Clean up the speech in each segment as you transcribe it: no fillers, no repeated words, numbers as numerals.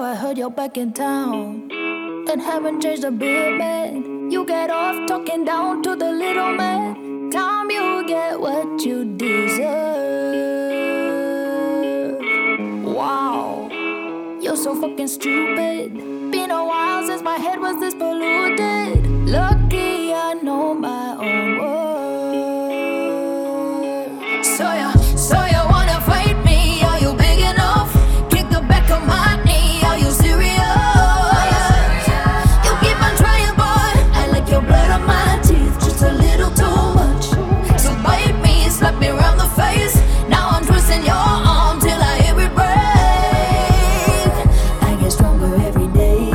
I heard you're back in town and haven't changed a bit, man. You get off talking down to the little man. Time you get what you deserve. Wow, you're so fucking stupid. Been a while since my head was this polluted. Lucky I know my own worth. So you wanna fight me? Are you big enough? Kick the back of my knee. Are you serious? You keep on trying, boy. I like your blood on my teeth, just a little too much. So bite me, slap me around the face. Now I'm twisting your arm till I hear it break. I get stronger every day.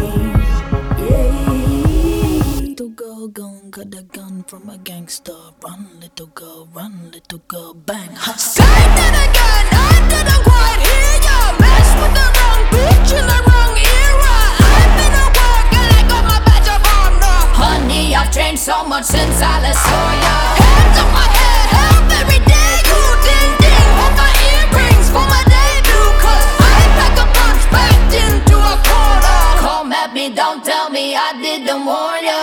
Yeah. Little girl gone, got a gun from a gangster. Run, little girl, bang. Say that again, I didn't quite hear ya. Mess with the wrong bitch in the wrong era. I've been at work and I got my badge of honor. Honey, I've changed so much since I last saw ya. Hands on my head, help every day. You ding ding, hold my earrings for my debut. Cause I pack a punch packed into a quarter. Come at me, don't tell me I didn't warn ya.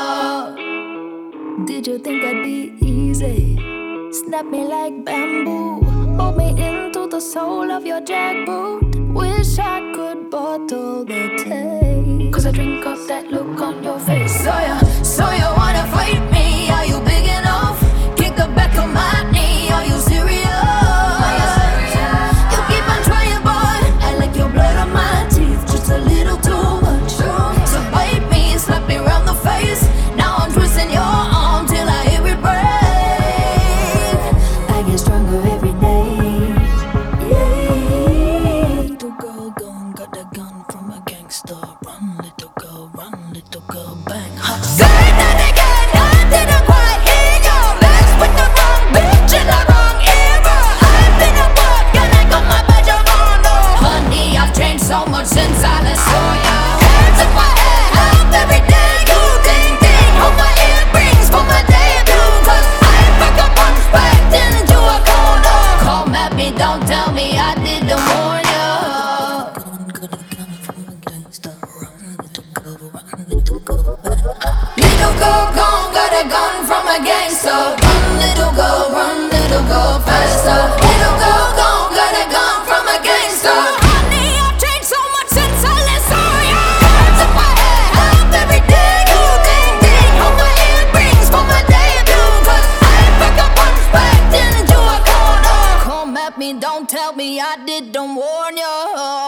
Did you think I'd be easy? Snap me like bamboo, mold me into the sole of your jackboot. Wish I could bottle the taste, cause I drink up that look on your face. So you wanna fight me? Are you big enough? Kick the back of my knee. Are you serious? You keep on trying, boy. I like your blood on my teeth, just a little too much. So bite me, slap me around the face. Now I'm twisting your arm till I hear it break. I get stronger every day. Yeah. Little girl gone, got a gun from a gangster. Run, little girl, bang. Say that again, I didn't quite hear ya. Mess with the wrong bitch in the wrong era. I've been at work and I got my badge of honor. Honey, I've changed so much since I last saw ya. Hands in my head, help every day. You ding ding, hold my earrings for my debut. Cause I pack a punch packed into a corner. Come at me, don't tell me I didn't warn ya. Little girl gone, got a gun from a gangster. Run, little girl, faster. Little girl gone, got a gun from a gangster. Honey, I've changed so much since I last saw ya. Hands in my head, help every day. You ding ding, hold my earrings for my debut. Cause I pack a punch packed into a corner. Come at me, don't tell me I didn't warn ya.